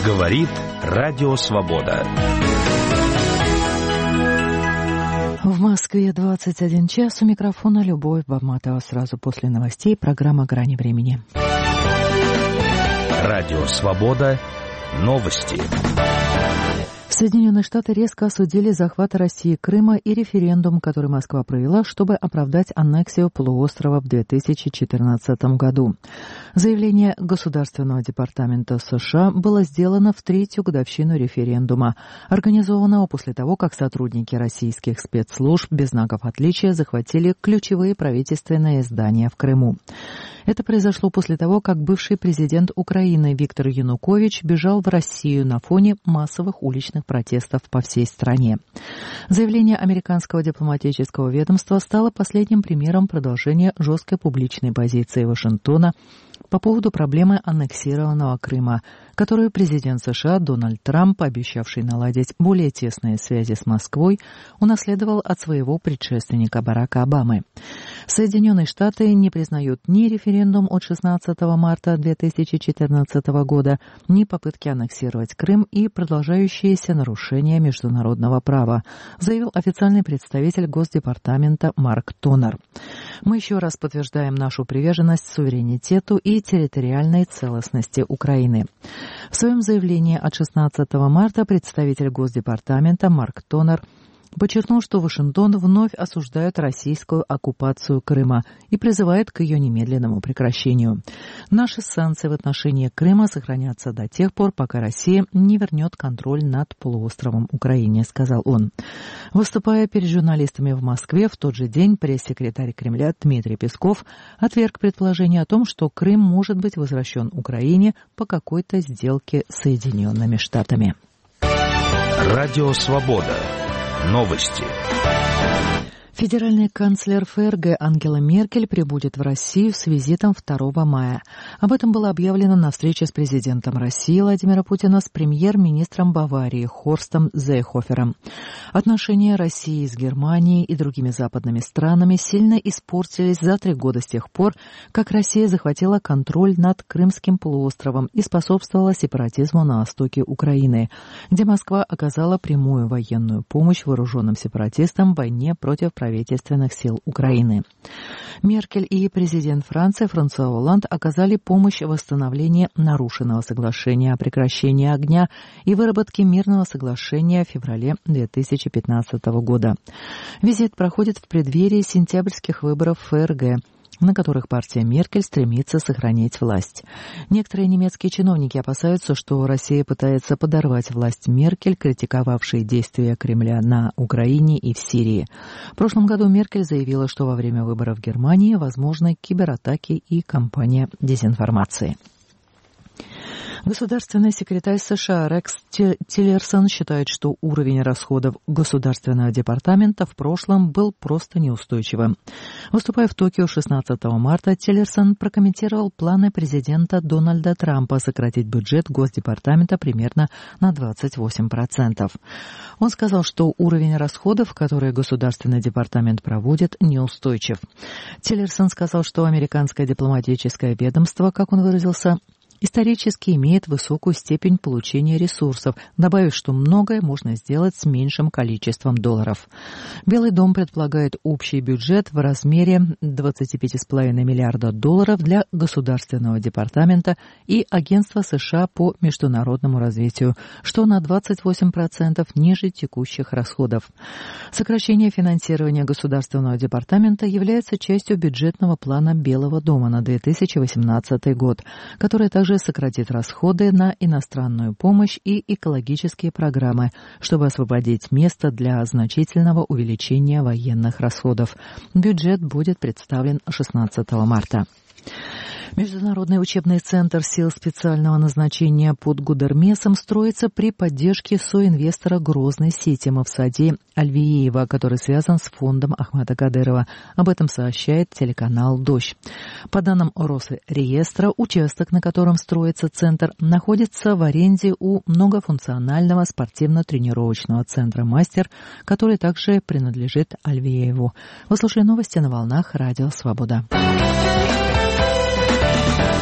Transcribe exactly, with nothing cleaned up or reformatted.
Говорит Радио Свобода. В Москве двадцать один час. У микрофона Любовь Бабматова. Сразу после новостей программа «Грани времени». Радио Свобода. Новости. Соединенные Штаты резко осудили захват России Крыма и референдум, который Москва провела, чтобы оправдать аннексию полуострова в две тысячи четырнадцатом году. Заявление Государственного департамента США было сделано в третью годовщину референдума, организованного после того, как сотрудники российских спецслужб без знаков отличия захватили ключевые правительственные здания в Крыму. Это произошло после того, как бывший президент Украины Виктор Янукович бежал в Россию на фоне массовых уличных протестов по всей стране. Заявление американского дипломатического ведомства стало последним примером продолжения жесткой публичной позиции Вашингтона по поводу проблемы аннексированного Крыма, которую президент США Дональд Трамп, обещавший наладить более тесные связи с Москвой, унаследовал от своего предшественника Барака Обамы. Соединенные Штаты не признают ни референдум от шестнадцатого марта две тысячи четырнадцатого года, ни попытки аннексировать Крым и продолжающиеся нарушения международного права, заявил официальный представитель Госдепартамента Марк Тонер. Мы еще раз подтверждаем нашу приверженность суверенитету и территориальной целостности Украины. В своем заявлении от шестнадцатого марта представитель Госдепартамента Марк Тонер подчеркнул, что Вашингтон вновь осуждает российскую оккупацию Крыма и призывает к ее немедленному прекращению. Наши санкции в отношении Крыма сохранятся до тех пор, пока Россия не вернет контроль над полуостровом Украине, сказал он. Выступая перед журналистами в Москве в тот же день, пресс-секретарь Кремля Дмитрий Песков отверг предположение о том, что Крым может быть возвращен Украине по какой-то сделке с Соединенными Штатами. Радио Свобода. Новости. Федеральный канцлер ФРГ Ангела Меркель прибудет в Россию с визитом второго мая. Об этом было объявлено на встрече с президентом России Владимиром Путиным с премьер-министром Баварии Хорстом Зейхофером. Отношения России с Германией и другими западными странами сильно испортились за три года с тех пор, как Россия захватила контроль над Крымским полуостровом и способствовала сепаратизму на востоке Украины, где Москва оказала прямую военную помощь вооруженным сепаратистам в войне против правительства правительственных сил Украины. Меркель и президент Франции Франсуа Олланд оказали помощь в восстановлении нарушенного соглашения о прекращении огня и выработке мирного соглашения в феврале две тысячи пятнадцатого года. Визит проходит в преддверии сентябрьских выборов в ФРГ, на которых партия Меркель стремится сохранить власть. Некоторые немецкие чиновники опасаются, что Россия пытается подорвать власть Меркель, критиковавшей действия Кремля на Украине и в Сирии. В прошлом году Меркель заявила, что во время выборов в Германии возможны кибератаки и кампания дезинформации. Государственный секретарь США Рекс Тиллерсон считает, что уровень расходов Государственного департамента в прошлом был просто неустойчивым. Выступая в Токио шестнадцатого марта, Тиллерсон прокомментировал планы президента Дональда Трампа сократить бюджет Госдепартамента примерно на двадцать восемь процентов. Он сказал, что уровень расходов, которые Государственный департамент проводит, неустойчив. Тиллерсон сказал, что американское дипломатическое ведомство, как он выразился, исторически имеет высокую степень получения ресурсов, добавив, что многое можно сделать с меньшим количеством долларов. Белый дом предполагает общий бюджет в размере двадцать пять целых пять десятых миллиарда долларов для Государственного департамента и Агентства США по международному развитию, что на двадцать восемь процентов ниже текущих расходов. Сокращение финансирования Государственного департамента является частью бюджетного плана Белого дома на две тысячи восемнадцатый год, который также сократит расходы на иностранную помощь и экологические программы, чтобы освободить место для значительного увеличения военных расходов. Бюджет будет представлен шестнадцатого марта. Международный учебный центр сил специального назначения под Гудермесом строится при поддержке соинвестора Грозный Сити Мавсади Альвиеева, который связан с фондом Ахмада Кадырова. Об этом сообщает телеканал «Дождь». По данным Росреестра, участок, на котором строится центр, находится в аренде у многофункционального спортивно-тренировочного центра «Мастер», который также принадлежит Альвиееву. Вы слушали новости на волнах Радио Свобода.